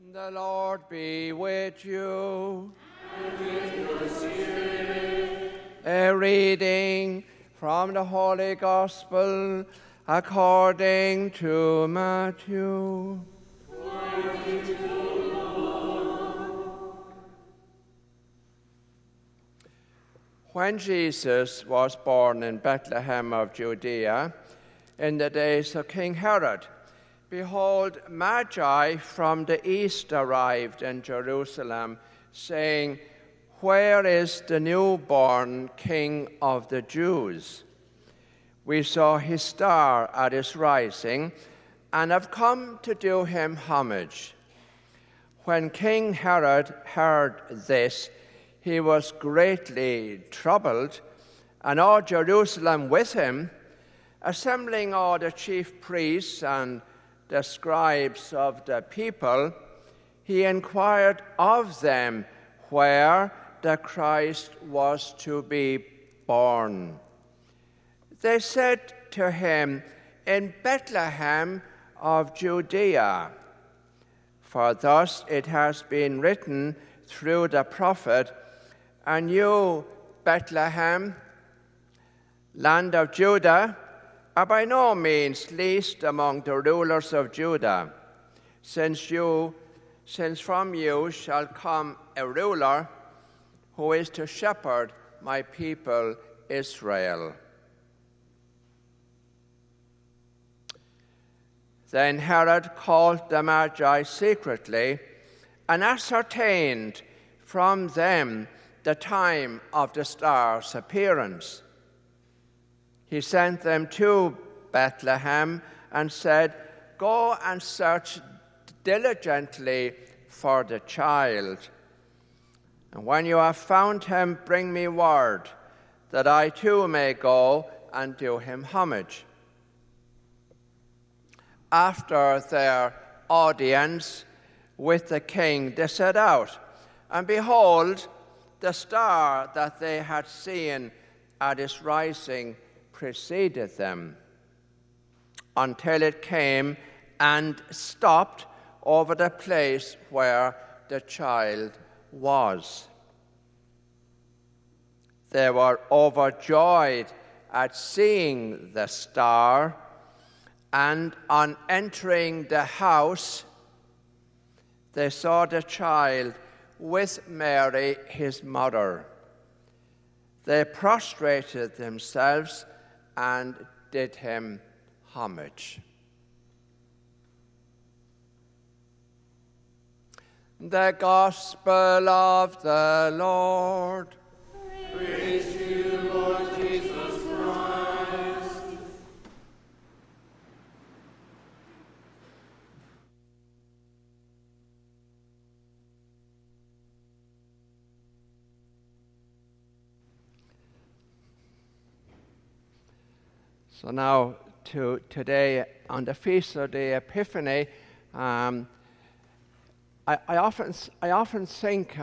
The Lord be with you. And with your spirit. A reading from the Holy Gospel according to Matthew. Glory to you, Lord. When Jesus was born in Bethlehem of Judea, in the days of King Herod, behold, Magi from the east arrived in Jerusalem, saying, "Where is the newborn King of the Jews? We saw his star at his rising, and have come to do him homage." When King Herod heard this, he was greatly troubled, and all Jerusalem with him. Assembling all the chief priests and the scribes of the people, he inquired of them where the Christ was to be born. They said to him, "In Bethlehem of Judea, for thus it has been written through the prophet, and you, Bethlehem, land of Judah, are by no means least among the rulers of Judah, since from you shall come a ruler who is to shepherd my people Israel." Then Herod called the Magi secretly and ascertained from them the time of the star's appearance. He sent them to Bethlehem and said, "Go and search diligently for the child. And when you have found him, bring me word, that I too may go and do him homage." After their audience with the king, they set out, and behold, the star that they had seen at its rising preceded them, until it came and stopped over the place where the child was. They were overjoyed at seeing the star, and on entering the house, they saw the child with Mary, his mother. They prostrated themselves and did him homage. The Gospel of the Lord. Praise to you, Lord Jesus Christ. So now to today, on the feast of the Epiphany, I often think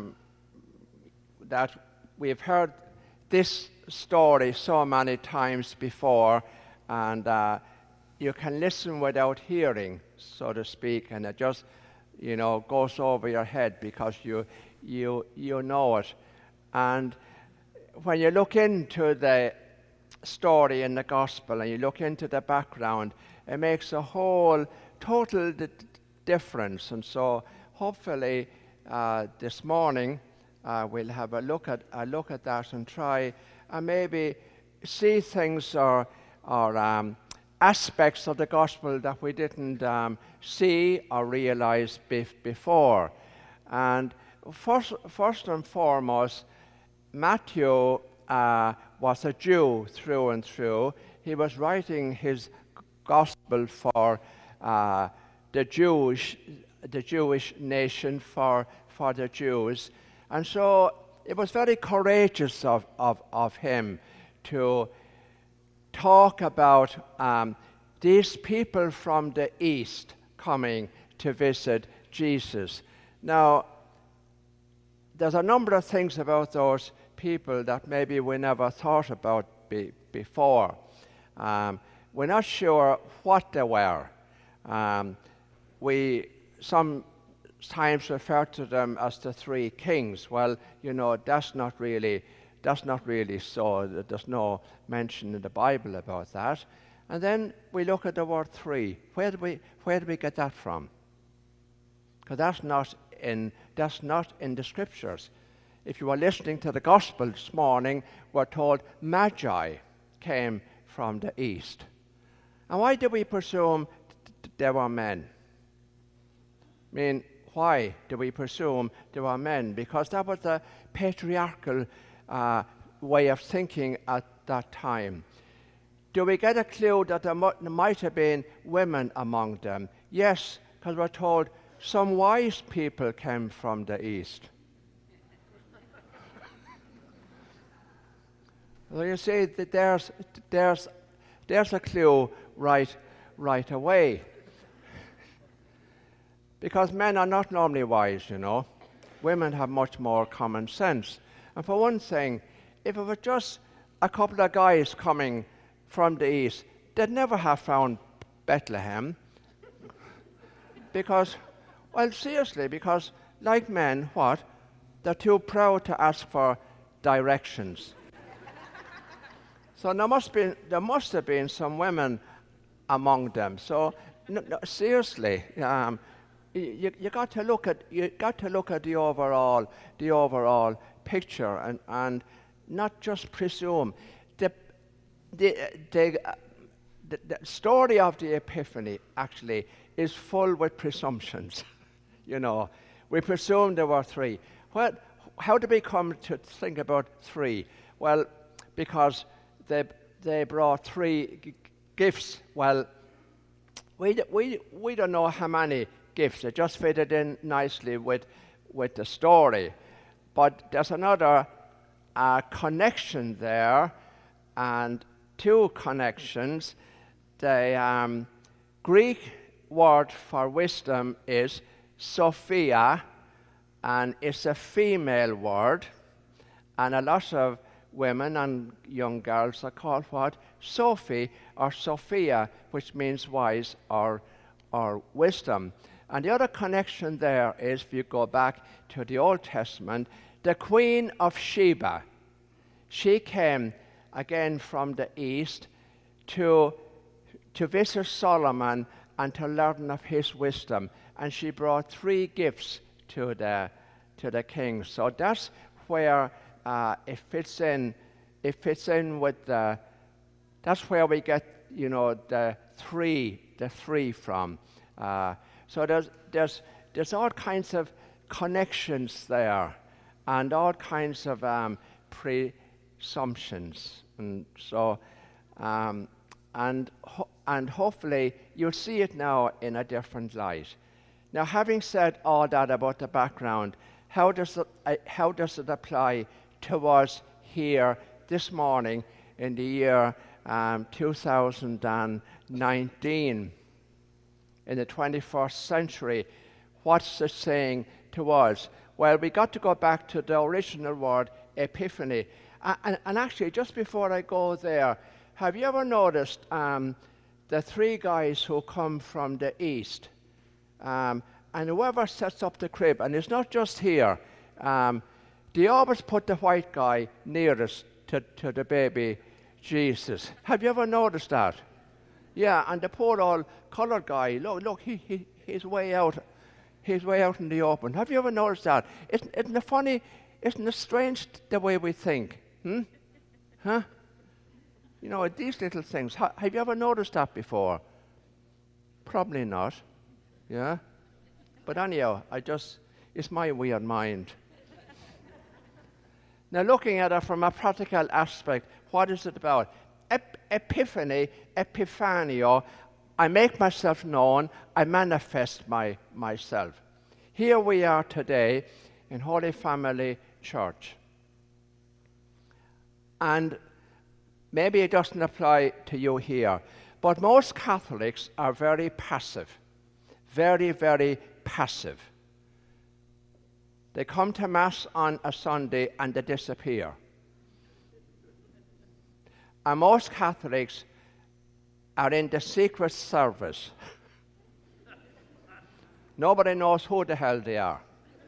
that we've heard this story so many times before, and you can listen without hearing, so to speak, and it just goes over your head because you know it. And when you look into the story in the gospel and you look into the background, it makes a whole total difference. And so hopefully this morning we'll have a look at that and try and maybe see things or aspects of the gospel that we didn't see or realize before. And first and foremost, Matthew was a Jew through and through. He was writing his gospel for the Jewish nation, for the Jews. And so it was very courageous of him to talk about these people from the east coming to visit Jesus. Now, there's a number of things about those people that maybe we never thought about before. We're not sure what they were. Some times refer to them as the three kings. Well, that's not really so. There's no mention in the Bible about that. And then we look at the word three. Where do we get that from? Because that's not in the scriptures. If you were listening to the gospel this morning, we're told Magi came from the east. And why do we presume they were men? I mean, why do we presume they were men? Because that was the patriarchal way of thinking at that time. Do we get a clue that there might have been women among them? Yes, because we're told some wise people came from the east. So you see that there's a clue right away. Because men are not normally wise, Women have much more common sense. And for one thing, if it was just a couple of guys coming from the east, they'd never have found Bethlehem. Because like men, they're too proud to ask for directions. So there must have been some women among them. So no, seriously, you got to look at the overall picture and not just presume. The story of the Epiphany actually is full with presumptions. We presume there were three. How did we come to think about three? Well, because they brought three gifts. Well, we don't know how many gifts. It just fitted in nicely with the story. But there's another connection there, and two connections. The Greek word for wisdom is Sophia, and it's a female word, and a lot of women and young girls are called what? Sophie or Sophia, which means wise or wisdom. And the other connection there is, if you go back to the Old Testament, the Queen of Sheba. She came again from the east to visit Solomon and to learn of his wisdom. And she brought three gifts to the king. So that's where it fits in. It fits in with that's where we get the three from. So there's all kinds of connections there, and all kinds of presumptions, and so and hopefully you'll see it now in a different light. Now, having said all that about the background, how does it apply to us here this morning in the year 2019? In the 21st century, what's it saying to us? Well, we got to go back to the original word, epiphany. And actually, just before I go there, have you ever noticed the three guys who come from the east? And whoever sets up the crib, and it's not just here, they always put the white guy nearest to the baby Jesus. Have you ever noticed that? Yeah, and the poor old colored guy, look, he's way out in the open. Have you ever noticed that? Isn't it funny? Isn't it strange the way we think? Huh? These little things. Have you ever noticed that before? Probably not. Yeah? But anyhow, it's my weird mind. Now, looking at it from a practical aspect, what is it about? Epiphany, epiphanio, I make myself known, I manifest myself. Here we are today in Holy Family Church. And maybe it doesn't apply to you here, but most Catholics are very passive. Very, very passive. They come to Mass on a Sunday and they disappear. And most Catholics are in the secret service. Nobody knows who the hell they are.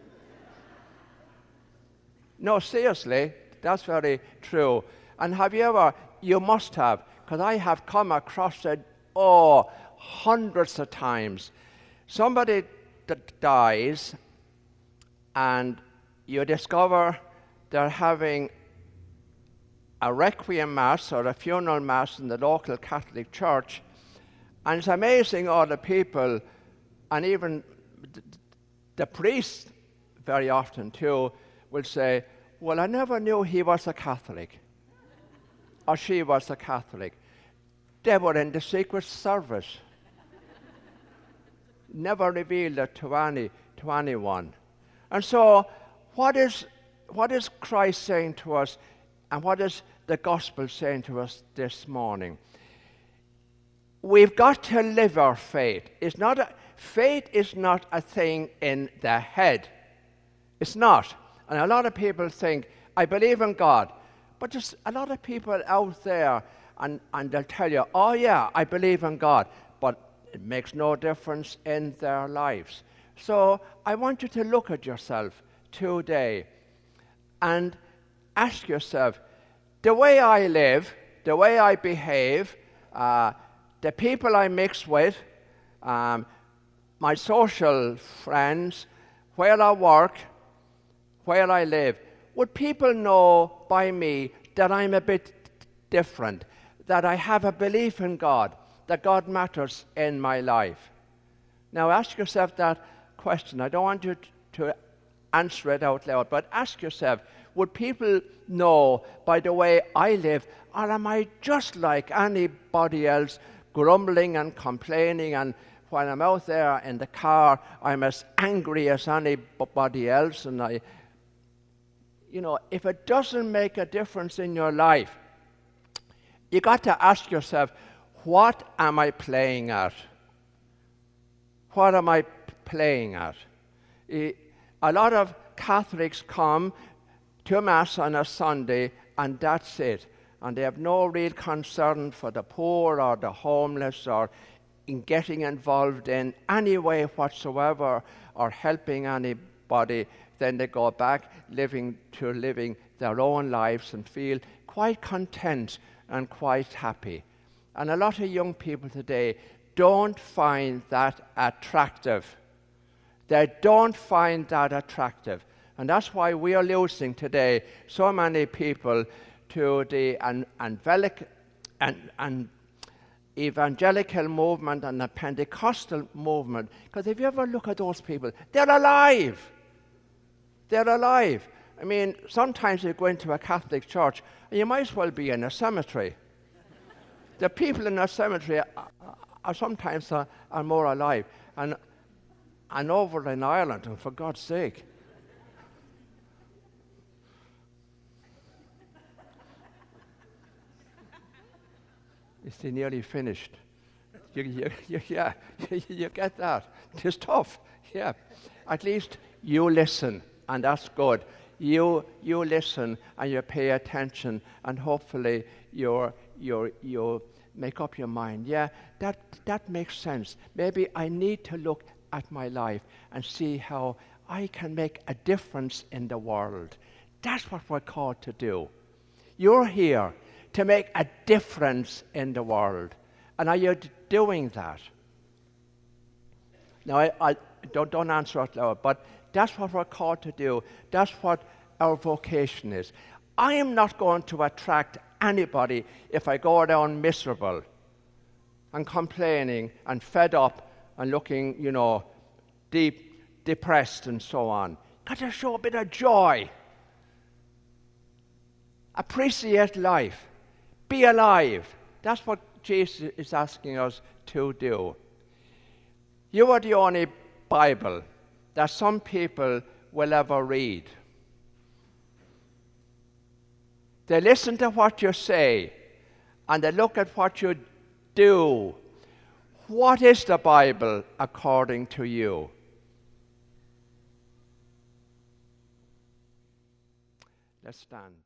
No, seriously, that's very true. And have you ever, you must have, because I have come across it, hundreds of times. Somebody that dies, and you discover they're having a requiem mass or a funeral mass in the local Catholic church, and it's amazing all the people, and even the priest very often too, will say, well, I never knew he was a Catholic, or she was a Catholic. They were in the secret service. Never revealed it to anyone. And so, what is Christ saying to us, and what is the gospel saying to us this morning? We've got to live our faith. Faith is not a thing in the head. It's not. And a lot of people think, I believe in God. But there's a lot of people out there, and they'll tell you, oh yeah, I believe in God. But it makes no difference in their lives. So I want you to look at yourself today and ask yourself, the way I live, the way I behave, the people I mix with, my social friends, where I work, where I live, would people know by me that I'm a bit different, that I have a belief in God, that God matters in my life? Now ask yourself that question. I don't want you to answer it out loud, but ask yourself, would people know by the way I live, or am I just like anybody else, grumbling and complaining, and when I'm out there in the car, I'm as angry as anybody else, and if it doesn't make a difference in your life, you got to ask yourself, what am I playing at? What am I playing at? A lot of Catholics come to Mass on a Sunday, and that's it. And they have no real concern for the poor or the homeless, or in getting involved in any way whatsoever, or helping anybody. Then they go back living their own lives and feel quite content and quite happy. And a lot of young people today don't find that attractive. They don't find that attractive. And that's why we are losing today so many people to the evangelical movement and the Pentecostal movement. Because if you ever look at those people, they're alive. They're alive. I mean, sometimes you go into a Catholic church, and you might as well be in a cemetery. The people in a cemetery are sometimes more alive. And over in Ireland, and for God's sake. Is he nearly finished? You get that. It's tough, yeah. At least you listen, and that's good. You listen and you pay attention, and hopefully you make up your mind. Yeah, that makes sense. Maybe I need to look at my life and see how I can make a difference in the world. That's what we're called to do. You're here to make a difference in the world. And are you doing that? Now, I don't answer out loud, but that's what we're called to do. That's what our vocation is. I am not going to attract anybody if I go down miserable and complaining and fed up and looking, depressed and so on. Got to show a bit of joy. Appreciate life. Be alive. That's what Jesus is asking us to do. You are the only Bible that some people will ever read. They listen to what you say, and they look at what you do. What is the Bible according to you? Let's stand.